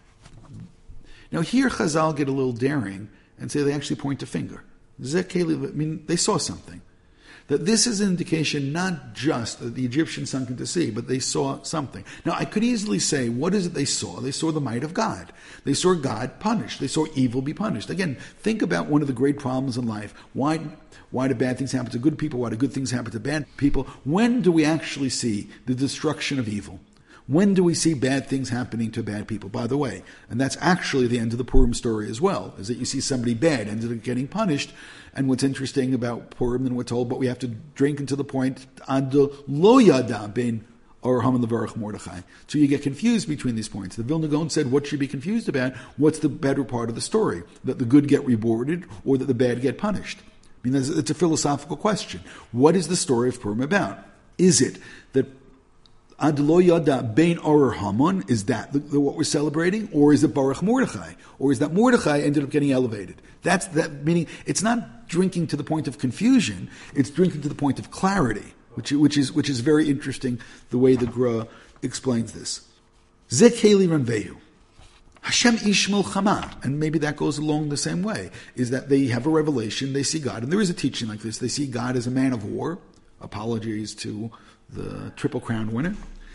Now here Chazal get a little daring and say they actually point a finger. Ze keli, I mean, they saw something. That this is an indication not just that the Egyptians sunk into sea, but they saw something. Now, I could easily say, what is it they saw? They saw the might of God. They saw God punished. They saw evil be punished. Again, think about one of the great problems in life. Why, why do bad things happen to good people? Why do good things happen to bad people? When do we actually see the destruction of evil? When do we see bad things happening to bad people? By the way, and that's actually the end of the Purim story as well, is that you see somebody bad ended up getting punished. And what's interesting about Purim, then we're told, but we have to drink unto the point, ad lo yada ben Avraham and Levarach Mordechai. So you get confused between these points. The Vilna Gaon said, what should be confused about? What's the better part of the story? That the good get rewarded, or that the bad get punished? I mean, it's a philosophical question. What is the story of Purim about? Is it that Ad lo yada bein Arar Haman, is that the, the, what we're celebrating? Or is it Baruch Mordechai? Or is that Mordechai ended up getting elevated? That's that, meaning it's not drinking to the point of confusion, it's drinking to the point of clarity, which, which is which is very interesting, the way the Gra explains this. Ze keli ranvehu. Hashem ishmel chama, and maybe that goes along the same way, is that they have a revelation, they see God, and there is a teaching like this, they see God as a man of war. Apologies to the Triple Crown winner.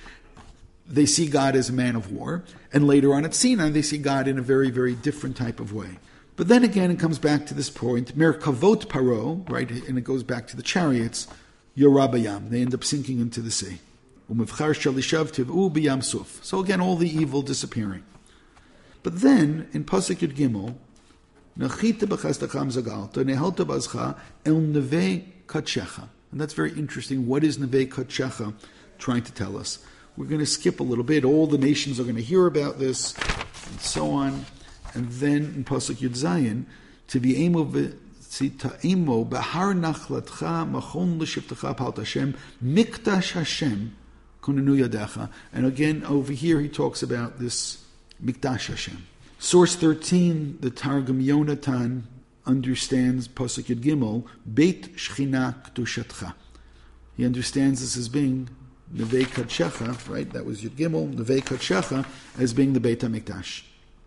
They see God as a man of war, and later on at Sinai they see God in a very, very different type of way. But then again it comes back to this point, Merkavot Paro, right, and it goes back to the chariots, Yorabayam, they end up sinking into the sea. Umivchar Shalishav Tiv'u B'yam Suf. So again, all the evil disappearing. But then, in Pasuk Yud Gimel, Nachita b'chazdacham zagalta, nehalta bazcha el nevei katshecha. And that's very interesting. What is Nevei Katshecha trying to tell us? We're going to skip a little bit. All the nations are going to hear about this, and so on. And then in Pasuk Yud Zayin, Tivi'emo v'tzita'emo b'har nachlatcha machon l'shivtecha palt Hashem mikdash Hashem kunenu yadecha. And again, over here he talks about this mikdash Hashem. Source thirteen, the Targum Yonatan understands Pasuk Yud Gimel, Beit Shechina Kedushatcha. He understands this as being Nevei Katshecha, right? That was Yud Gimel, Nevei Katshecha, as being the Beit HaMikdash.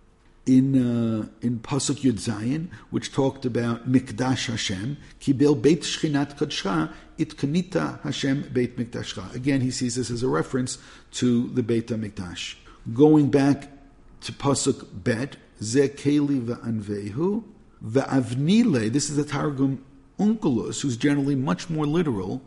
In uh, in Pasuk Yud Zayin, which talked about Mikdash Hashem, Kibel Beit Shechinat Kadsha, It Kanita Hashem Beit Mikdashcha. Again, he sees this as a reference to the Beit HaMikdash. Going back to Pasuk Bet, Ze Keli V'anvehu, V'avnile, this is the Targum Onkelos, who's generally much more literal,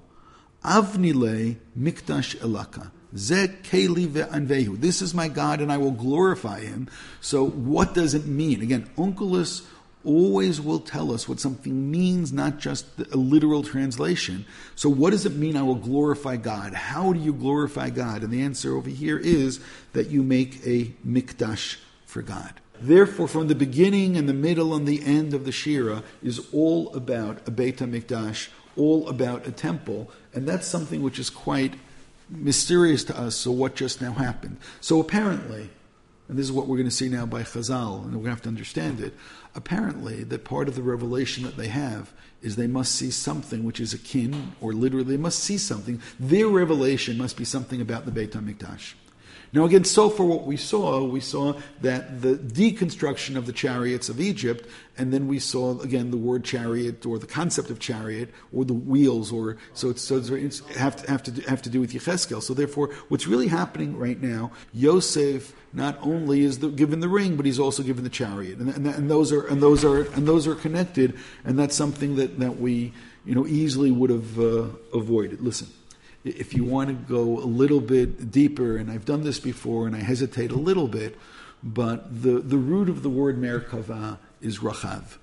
Avnile Mikdash Elaka. Ze Keli Ve'anvehu. This is my God and I will glorify him. So what does it mean? Again, Onkelos always will tell us what something means, not just a literal translation. So what does it mean I will glorify God? How do you glorify God? And the answer over here is that you make a Mikdash for God. Therefore, from the beginning and the middle and the end of the Shira is all about a Beit HaMikdash, all about a temple, and that's something which is quite mysterious to us. So what just now happened? So apparently, and this is what we're going to see now by Chazal, and we're going to have to understand it, apparently that part of the revelation that they have is they must see something which is akin, or literally they must see something. Their revelation must be something about the Beit HaMikdash. Now again, so far what we saw, we saw that the deconstruction of the chariots of Egypt, and then we saw again the word chariot, or the concept of chariot, or the wheels, or so it's, so it's have to have to do, have to do with Yecheskel. So therefore, what's really happening right now, Yosef not only is the, given the ring, but he's also given the chariot, and, and, and those are and those are and those are connected, and that's something that, that we you know easily would have uh, avoided. Listen. If you want to go a little bit deeper, and I've done this before, and I hesitate a little bit, but the, the root of the word Merkava is Rachav.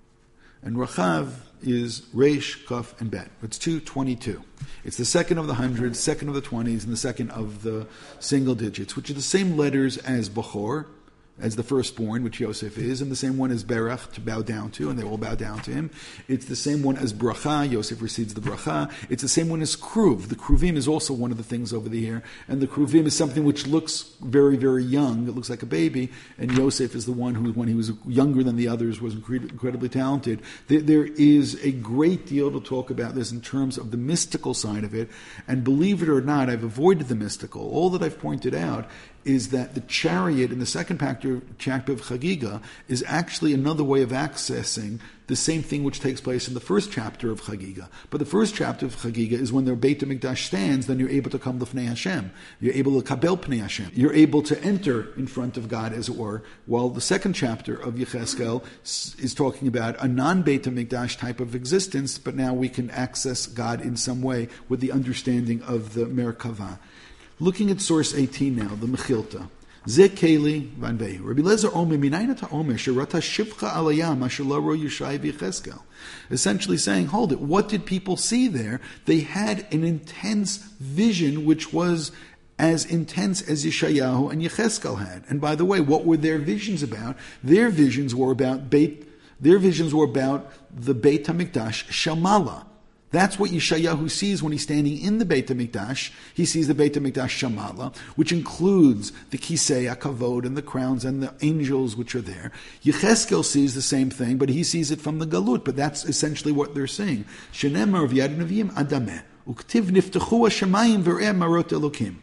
And Rachav is Reish, Kaf, and Bet. It's two twenty-two. It's the second of the hundreds, second of the twenties, and the second of the single digits, which are the same letters as Bechor, as the firstborn, which Yosef is, and the same one as Berach, to bow down to, and they all bow down to him. It's the same one as Bracha, Yosef receives the Bracha. It's the same one as Kruv. The Kruvim is also one of the things over here, and the Kruvim is something which looks very, very young. It looks like a baby, and Yosef is the one who, when he was younger than the others, was incredibly talented. There, there is a great deal to talk about this in terms of the mystical side of it, and believe it or not, I've avoided the mystical. All that I've pointed out is that the chariot in the second chapter, chapter of Chagiga is actually another way of accessing the same thing which takes place in the first chapter of Chagiga. But the first chapter of Chagiga is when the Beit HaMikdash stands, then you're able to come l'fnei Hashem. You're able to kabel pnei Hashem. You're able to enter in front of God, as it were, while the second chapter of Yecheskel is talking about a non-Beit HaMikdash type of existence, but now we can access God in some way with the understanding of the Merkava. Looking at source eighteen now, the Mechilta. Ze Keli Vanvehu. Rabbi Lezer Omer Minayin ta Omer Sherata Shivcha Alayam Ashalaro Yishai V'Yecheskel. Essentially saying, hold it, what did people see there? They had an intense vision which was as intense as Yeshayahu and Yecheskel had. And by the way, what were their visions about? Their visions were about Beit, their visions were about the Beit HaMikdash Shamala. That's what Yeshayahu sees when he's standing in the Beit HaMikdash. He sees the Beit HaMikdash Shamala, which includes the Kisei HaKavod and the crowns and the angels which are there. Yecheskel sees the same thing, but he sees it from the Galut. But that's essentially what they're saying. Shenemar of Yad Nevi'im Adameh Uktiv Niftechu HaShamayim V'Re'eh Marot Elokim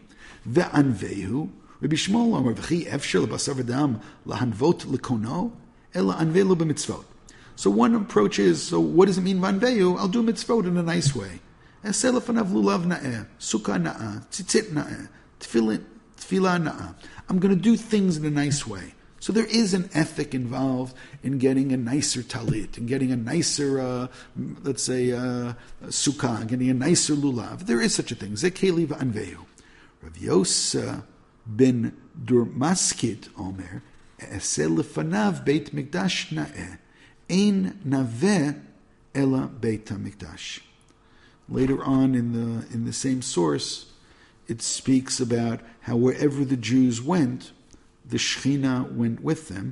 Ve'anvehu Rabbi Shmuel Omer V'chi Efshel Basar V'Dam Lahanvot L'Kono Ela Anvelu B'Mitzvot. So one approach is, so what does it mean, vanveyu? I'll do mitzvot in a nice way. Eseh lefanav lulav na'eh, sukkah na'eh, tzitzit na'eh, tefillah na'eh. I'm going to do things in a nice way. So there is an ethic involved in getting a nicer talit, and getting a nicer, uh, let's say, uh, sukkah, getting a nicer lulav. There is such a thing. Ze keli v'anveyu. Rav Yosa ben Durmaskit omer, eseh lefanav beit mikdash na'eh. Ein naveh ela Beit HaMikdash. Later on in the in the same source, it speaks about how wherever the Jews went, the Shechina went with them.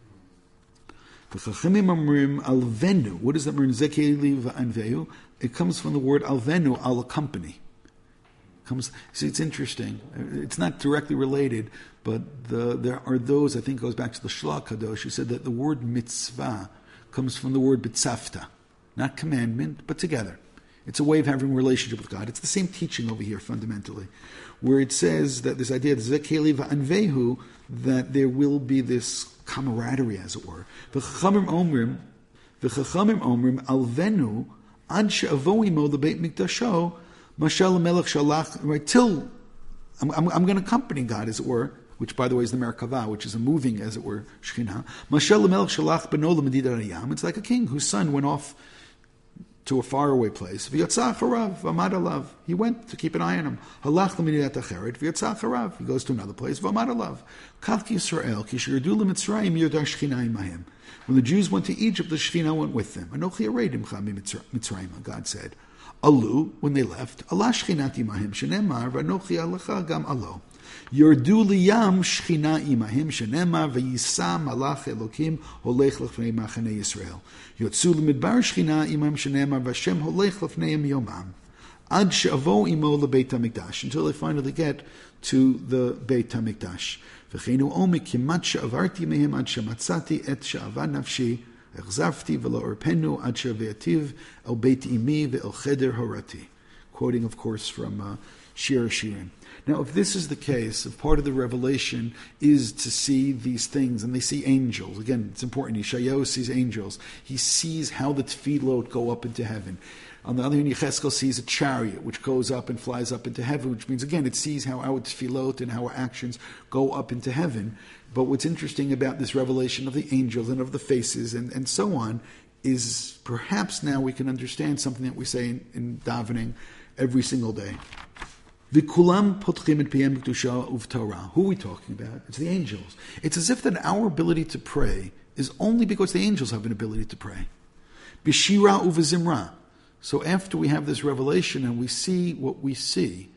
The Chachamim amrim alvenu. What does that mean? Zekeli v'anvehu. It comes from the word alvenu, al company. Comes. See, it's interesting. It's not directly related, but the, there are those. I think it goes back to the Shlach Kadosh. He said that the word mitzvah comes from the word bitzafta, not commandment, but together. It's a way of having a relationship with God. It's the same teaching over here fundamentally, where it says that this idea of zekeli v'anvehu, that there will be this camaraderie, as it were. V'chachamim omrim, v'chachamim omrim alvenu ad she'avo imo the Beit Mikdasho mashal melech shalach, right, till I'm, I'm, I'm going to accompany God, as it were, which, by the way, is the Merkava, which is a moving, as it were, Shekhinah. Mashal l'melech shalach beno l'medidat hayam. It's like a king whose son went off to a faraway place. V'yatzah acharav, v'amad alav. He went to keep an eye on him. Halach l'medidat acheret, v'yatzah acharav. He goes to another place, v'amad alav. Kach Yisrael, ki shirdu l'mitzrayim yirdah Shekhinah imahim. When the Jews went to Egypt, the Shekhinah went with them. Anochi areidim cha mitzrayim, God said. Alu, when they left, Allah shchinat imahim shenemar v'anochi alacha gam alo. Yordu liyam shchina imahim shenemar v'yisa malach elokim holech lefnei machane Yisrael. Yotzu l'midbar shchina imahim shenemar v'Hashem holech lefneim yomam. Ad she'avo imo lebeit HaMikdash, until they finally get to the Beit HaMikdash. V'cheinu omi kimat she'avarti mehem ad she'matzati et she'avad nafshi Echzavti v'lo erpenu ad she've'ativ el beit imi ve'el cheder horati. Quoting, of course, from uh, Shir Shirim. Now, if this is the case, if part of the revelation is to see these things, and they see angels, again, it's important, Yeshayahu sees angels, he sees how the tefillot go up into heaven. On the other hand, Yecheskel sees a chariot which goes up and flies up into heaven, which means, again, it sees how our tefillot and how our actions go up into heaven. But what's interesting about this revelation of the angels and of the faces and, and so on is perhaps now we can understand something that we say in, in davening every single day. V'kulam potchim et piyem b'kedusha uv'torah. Who are we talking about? It's the angels. It's as if that our ability to pray is only because the angels have an ability to pray. B'shira uv'zimra. So after we have this revelation and we see what we see,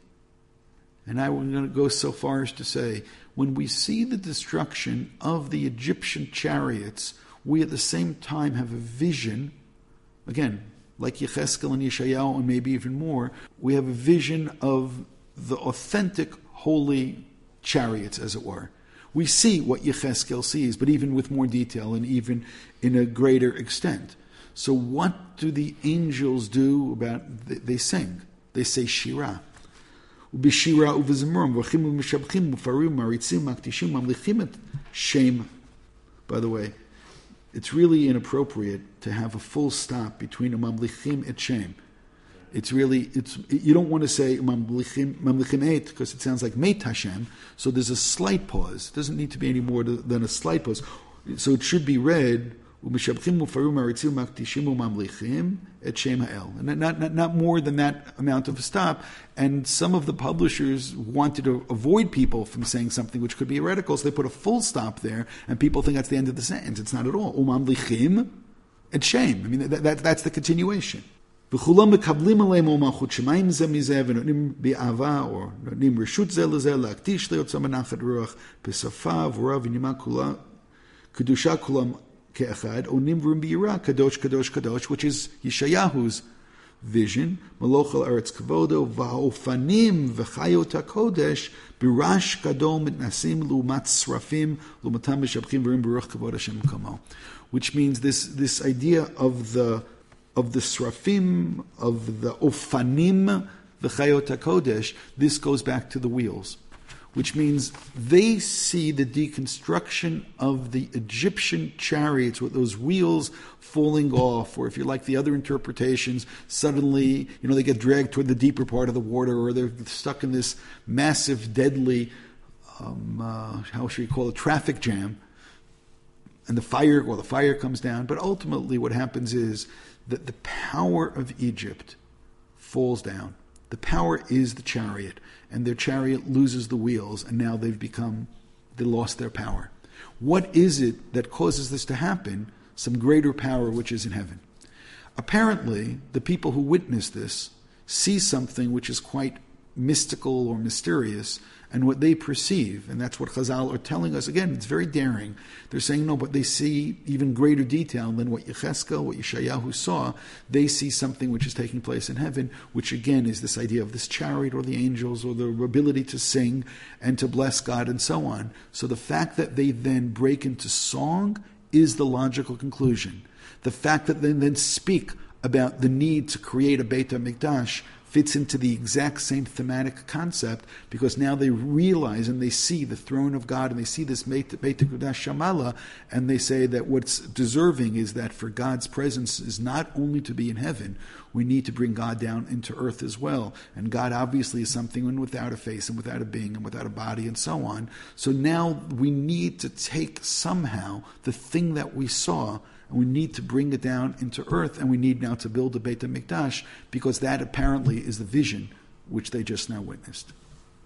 and I'm going to go so far as to say, when we see the destruction of the Egyptian chariots, we at the same time have a vision, again, like Yecheskel and Yeshayahu and maybe even more, we have a vision of the authentic holy chariots, as it were. We see what Yecheskel sees, but even with more detail and even in a greater extent. So what do the angels do about, they, they sing, they say Shirah. Ubishira uvizimrum v'chim u'mishabchim u'farim maritzim maktishim mamlichim et shem. By the way, it's really inappropriate to have a full stop between a mamlichim et shem. It's really, it's you don't want to say mamlichim mamlichim et because it sounds like meit Hashem. So there's a slight pause. It doesn't need to be any more than a slight pause. So it should be read u'mishabchim u'farim maritzim maktishim u'mamlichim et shem ha'el, and not, not not more than that amount of a stop. And some of the publishers wanted to avoid people from saying something which could be heretical, so they put a full stop there, and people think that's the end of the sentence. It's not at all. Umamlichim et shem. I mean, that, that, that's the continuation. V'chulam mekablim aleim malchut shemayim ze mizeh v'notnim bi'ava or notnim reshut ze lezeh la'aktish le'otzam anachat ruach b'safa v'ra v'nima kula kedusha kulam ke'echad onim v'rim bi'ira kadosh kadosh kadosh, which is Yeshayahu's vision. Malochal eretz kavodo va'ofanim v'chayot hakodesh birash gadol mitnasim lumat srafim lumatam mishabchim v'rim b'ruch kavod Hashem kamo, which means this this idea of the of the srafim, of the ofanim v'chayot hakodesh. This goes back to the wheels, which means they see the deconstruction of the Egyptian chariots with those wheels falling off, or if you like the other interpretations, suddenly, you know, they get dragged toward the deeper part of the water, or they're stuck in this massive, deadly, um, uh, how should we call it, traffic jam, and the fire, well, the fire comes down, but ultimately what happens is that the power of Egypt falls down. The power is the chariot, and their chariot loses the wheels, and now they've become, they lost their power. What is it that causes this to happen? Some greater power which is in heaven. Apparently, the people who witness this see something which is quite mystical or mysterious, and what they perceive, and that's what Chazal are telling us. Again, it's very daring. They're saying no, but they see even greater detail than what Yecheskel, what Yeshayahu saw. They see something which is taking place in heaven, which again is this idea of this chariot or the angels or the ability to sing and to bless God and so on. So the fact that they then break into song is the logical conclusion. The fact that they then speak about the need to create a Beit HaMikdash fits into the exact same thematic concept, because now they realize and they see the throne of God and they see this Beit HaMikdash Shamala, and they say that what's deserving is that for God's presence is not only to be in heaven, we need to bring God down into earth as well. And God obviously is something without a face and without a being and without a body and so on. So now we need to take somehow the thing that we saw, and we need to bring it down into earth, and we need now to build a Beit HaMikdash, because that apparently is the vision which they just now witnessed.